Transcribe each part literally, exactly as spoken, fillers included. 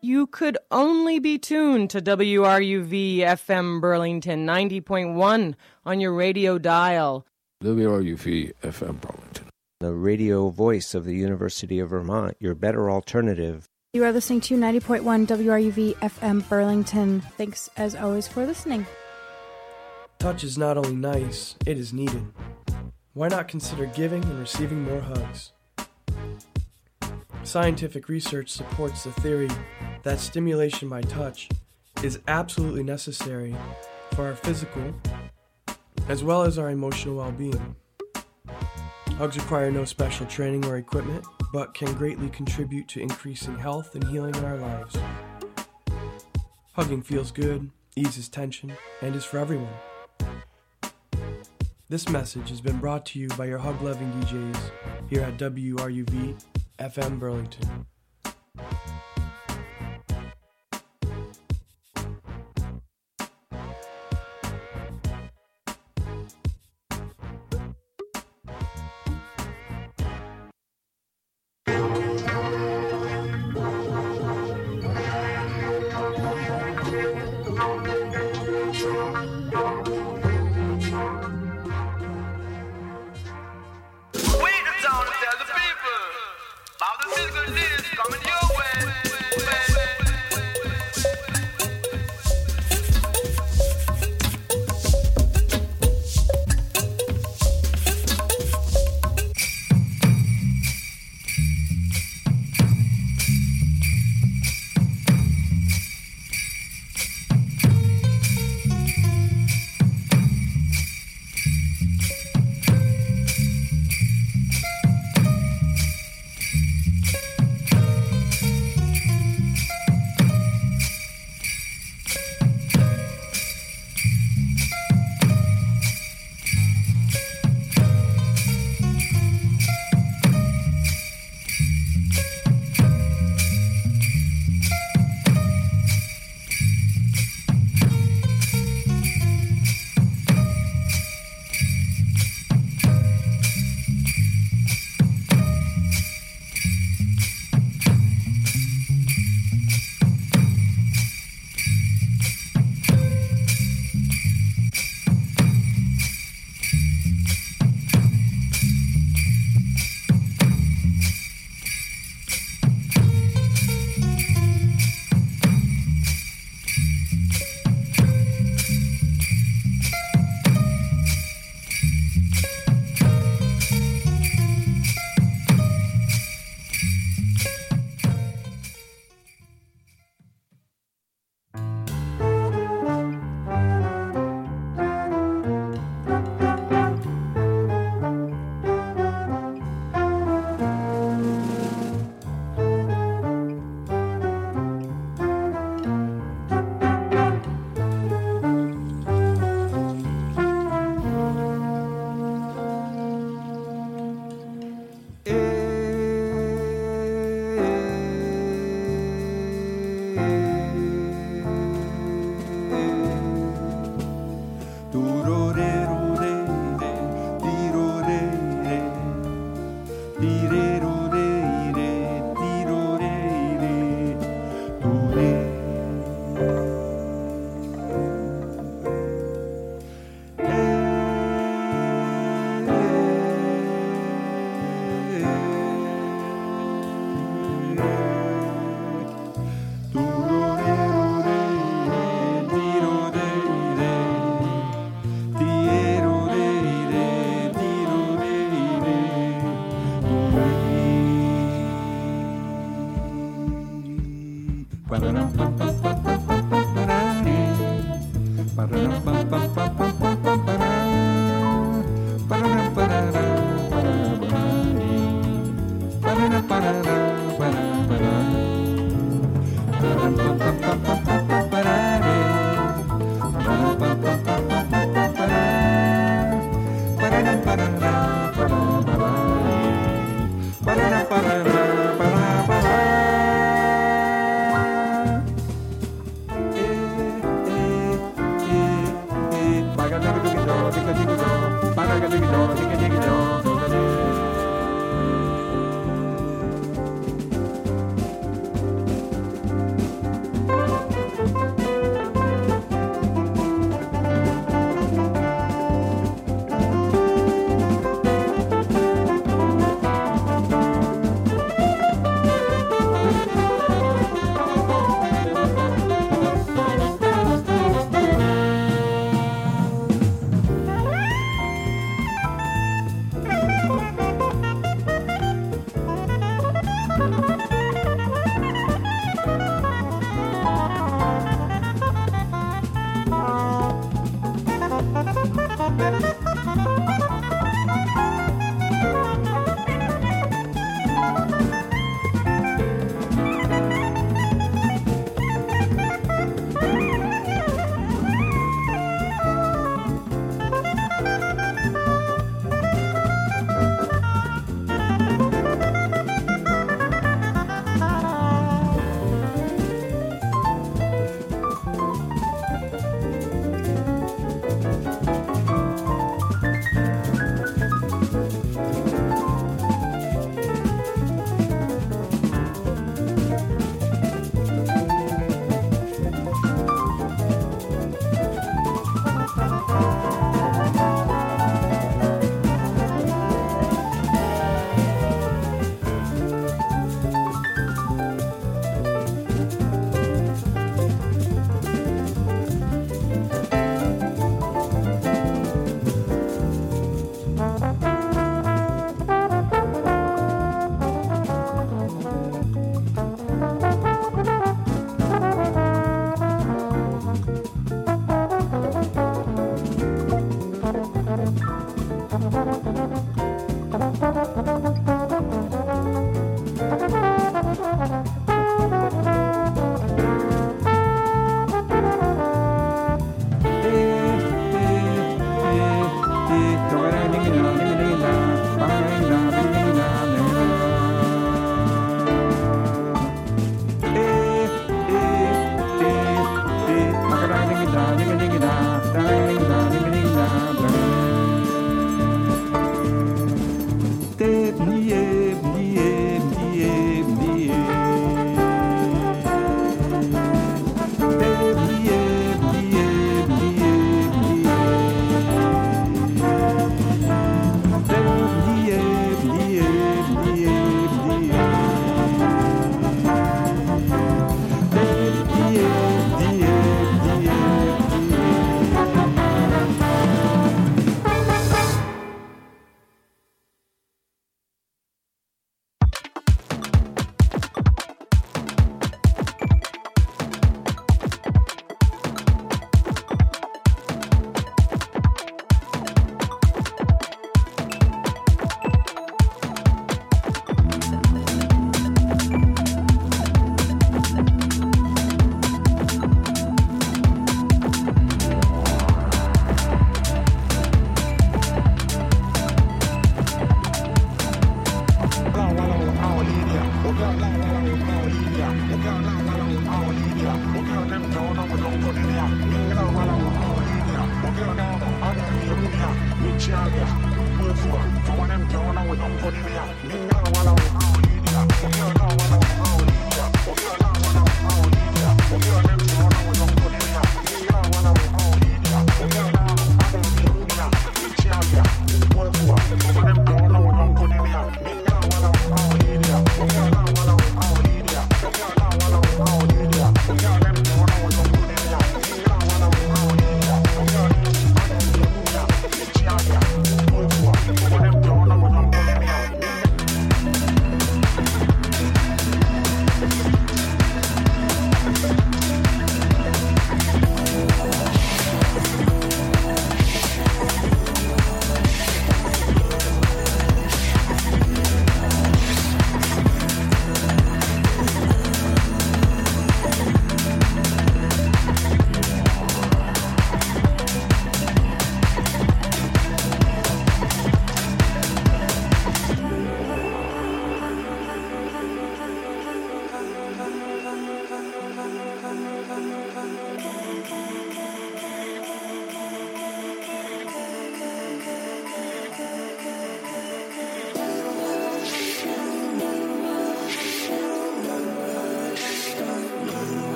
You could only be tuned to W R U V F M Burlington ninety point one on your radio dial. W R U V F M Burlington, the radio voice of the University of Vermont, your better alternative. You are listening to ninety point one W R U V F M Burlington. Thanks, as always, for listening. Touch is not only nice, it is needed. Why not consider giving and receiving more hugs? Scientific research supports the theory that stimulation by touch is absolutely necessary for our physical as well as our emotional well-being. Hugs require no special training or equipment, but can greatly contribute to increasing health and healing in our lives. Hugging feels good, eases tension, and is for everyone. This message has been brought to you by your hug-loving D Js here at W R U V F M Burlington.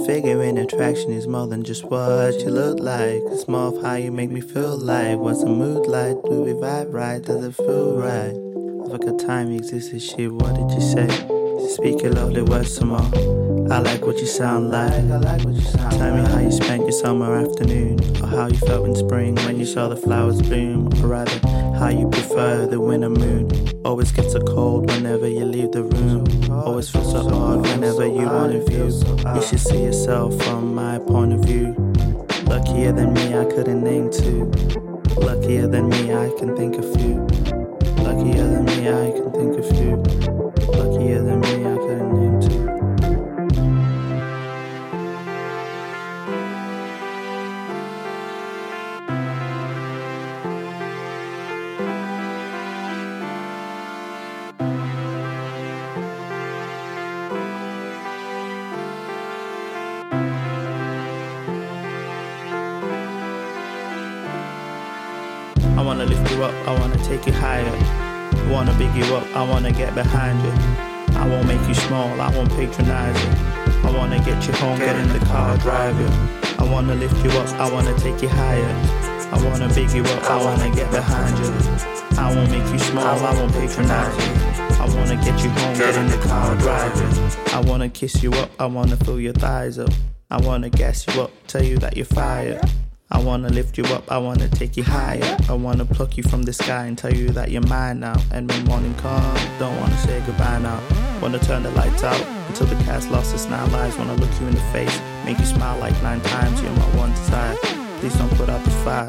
figuring attraction is more than just what you look like. It's more of how you make me feel like. What's the mood like? Do we vibe right? Does it feel right? I forgot time existed, shit, what did you say? Speak your lovely words some more. I like what you sound like. I like what you sound Tell like. me how you spent your summer afternoon, or how you felt in spring when you saw the flowers bloom, or rather, how you prefer the winter moon. Always gets so cold whenever you leave the room. Always feels so odd whenever you want to view. You should see yourself from my point of view. Luckier than me, I couldn't name two. Luckier than me, I can think of few. Luckier than me, I can think of few. Luckier than me, I couldn't name two. I wanna lift you up, I wanna take you higher. I wanna big you up, I wanna get behind you. I won't make you small, I won't patronize you. I wanna get you home, get in the car, drive you. I wanna lift you up, I wanna take you higher. I wanna big you up, I wanna get behind you. I won't make you small, I won't patronize you. I wanna get you home, get in the car, drive you. I wanna kiss you up, I wanna fill your thighs up. I wanna gas you up, tell you that you're fired. I wanna lift you up, I wanna take you higher. I wanna pluck you from the sky and tell you that you're mine now. And when morning comes, don't wanna say goodbye now. Wanna turn the lights out until the cat's lost its nine lives. Wanna look you in the face, make you smile like nine times. You're my one desire, please don't put out the fire.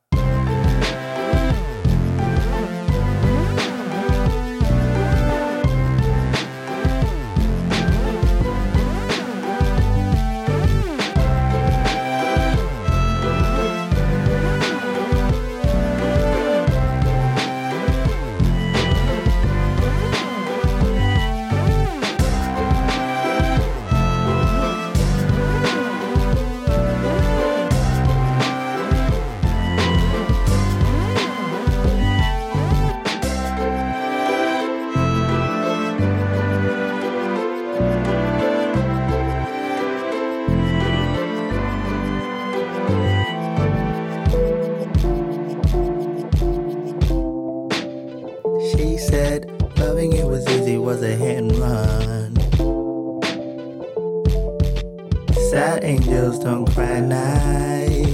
Sad angels don't cry at night.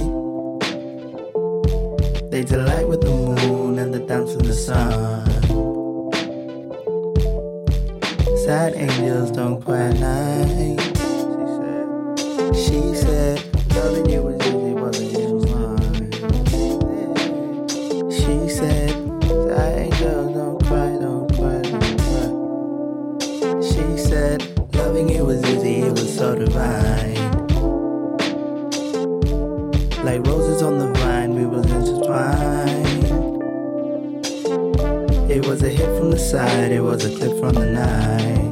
They delight with the moon and the dance of the sun. Sad angels don't cry at night. She said, loving you was easy, wasn't it mine? She said, sad angels don't cry, don't cry, don't cry. She said, loving you was easy, it was so divine. Like roses on the vine, we was intertwined. It was a hit from the side, it was a clip from the night.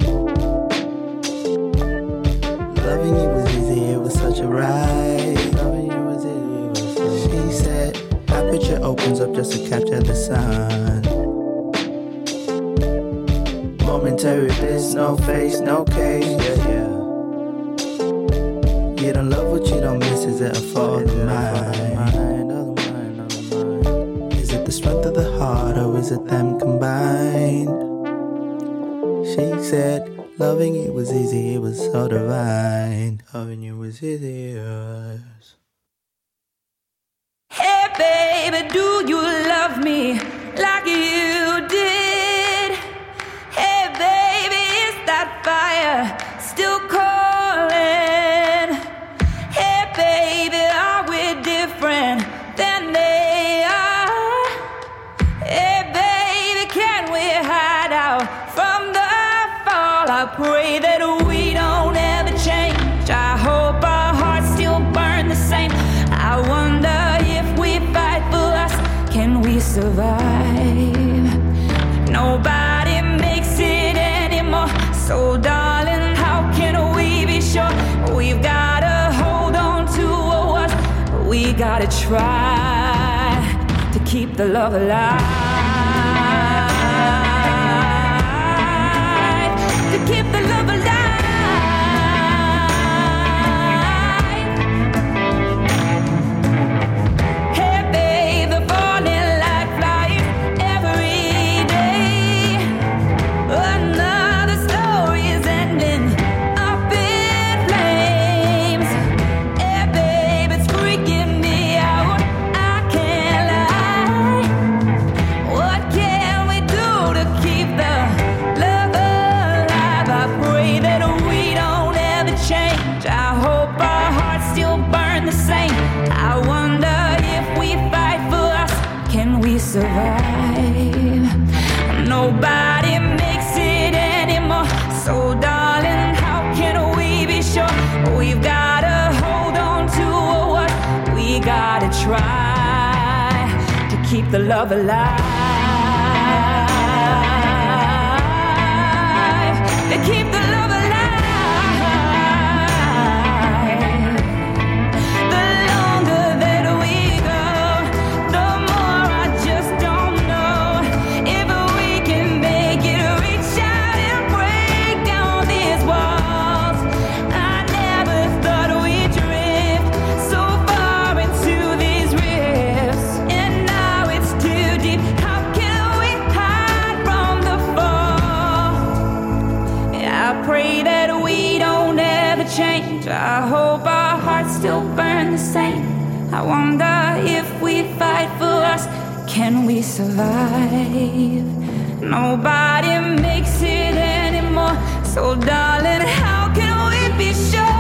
Loving you was easy, it was such a ride. Loving you was easy, it was so. She said, aperture opens up just to capture the sun. Momentary bliss, no face, no case, yeah, yeah. You don't love what you don't miss, is it a fault of mine? Is it the strength of the heart, or is it them combined? She said, loving you was easy, it was so divine. Loving you was easy, yes. Hey baby, do you love me like you did? Hey baby, is that fire still calling? Hey baby, are we different than they are? Hey baby, can we hide out from the fall? I pray that we don't ever change. I hope our hearts still burn the same. I wonder if we fight for us, can we survive? Nobody makes it anymore. So darling, how can we be sure? We've gotta hold on to what we gotta try to keep the love alive. To keep the love alive. survive? Nobody makes it anymore. So darling, how can we be sure? We've gotta hold on to what we gotta try to keep the love alive, to keep the love alive. The longer that we go, the more I just don't know if we can make it, reach out and break down these walls. I never thought we'd drift so far into these rifts, and now it's too deep. How can we hide from the fall? I pray that we don't ever change. I hope our hearts still burn the same. I wonder if we fight for us, can we survive? Nobody makes it anymore. So darling, how can we be sure?